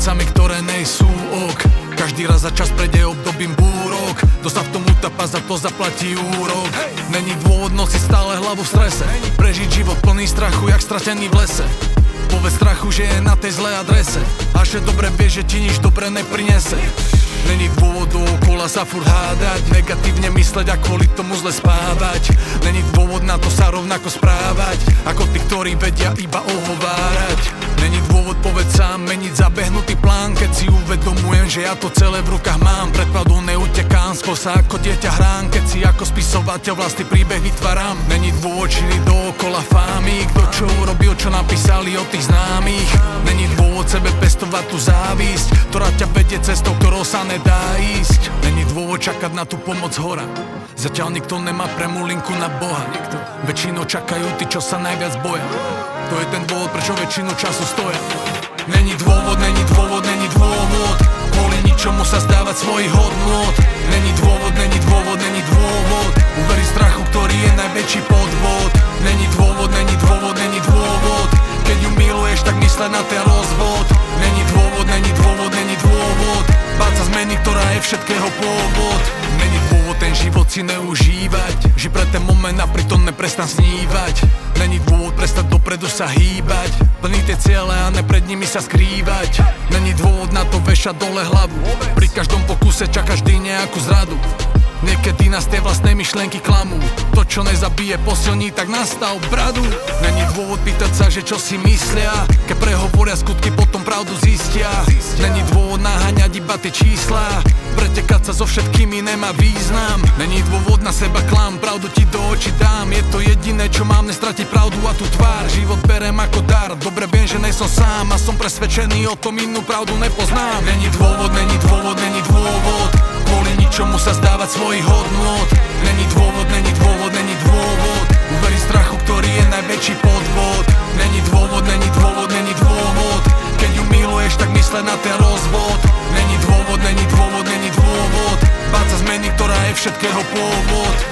vecami, ktoré nejsú ok. Každý raz za čas prejde obdobím búrok, kto sa v tom utapa, za to zaplatí úrok. Není dôvod nosiť stále hlavu v strese, prežiť život plný strachu, jak stratený v lese. Povedz strachu, že je na tej zlej adrese, a že dobre vie, že ti nič dobre neprinese. Není dôvod dookola sa furt hádať, negatívne mysleť a kvôli tomu zle spávať. Není dôvod na to sa rovnako správať, ako tí, ktorí vedia iba ohovárať. Není dôvod povedz sám, meniť zabehnutý plán, keď si uvedomujem, že ja to celé v rukách mám. Pred pravdou neutekám, skôr sa ako dieťa hrám, keď si ako spisovateľ vlastný príbeh vytváram. Není dôvod šíriť dookola fámy, kto čo urobil, čo napísali o tých známych. Není dôvod sebe pestovať tú závisť, ktorá ťa vedie cestou, ktorou sa nedá ísť. Není dôvod čakať na tú pomoc hora, zatiaľ nikto nemá premú linku na Boha. Väčšinou čakajú tí, čo sa najviac boja. To je ten dôvod, prečo väčšinu času stoja. Není dôvod, není dôvod, není dôvod kvôli ničomu sa zdávať svojich hodnôt. Není dôvod, není dôvod, není dôvod uveriť strachu, ktorý je najväčší podvod. Není dôvod, není dôvod, není dôvod keď ju miluješ, tak mysle na ten rozvod. Není dôvod, není dôvod, není dôvod báť sa zmeny, ktorá je všetkého pôvod. Není dôvod ten život si neužívať, ži pre ten moment a pritom neprestan snívať. Není dôvod prestať dopredu sa hýbať, plný tie ciele a ne pred nimi sa skrývať. Není dôvod na to vešať dole hlavu, pri každom pokuse čaká vždy nejakú zradu. Niekedy nás tie vlastné myšlienky klamú, to čo nezabije posilní, tak nastav bradu. Není dôvod pýtať sa, že čo si myslia, keď prehovoria skutky, potom pravdu zistia. Není dôvod naháňať iba tie čísla, pretekať sa so všetkými nemá význam. Není dôvod na seba klam, pravdu ti do očí dám, je to jediné čo mám, nestratiť pravdu a tú tvár. Život berem ako dar, dobre viem, že nejsom sám a som presvedčený o tom, inú pravdu nepoznám. Není dôvod, není dôvod, není dôvod kvôli ničomu sa zdávať svojich hodnôt. Není dôvod, není dôvod, není dôvod uveriť strachu, ktorý je najväčší podvod. Není dôvod, není dôvod, není dôvod keď ju miluješ, tak mysle na ten rozvod. Není dôvod, není dôvod, není dôvod báť sa zmeny, ktorá je všetkého pôvod.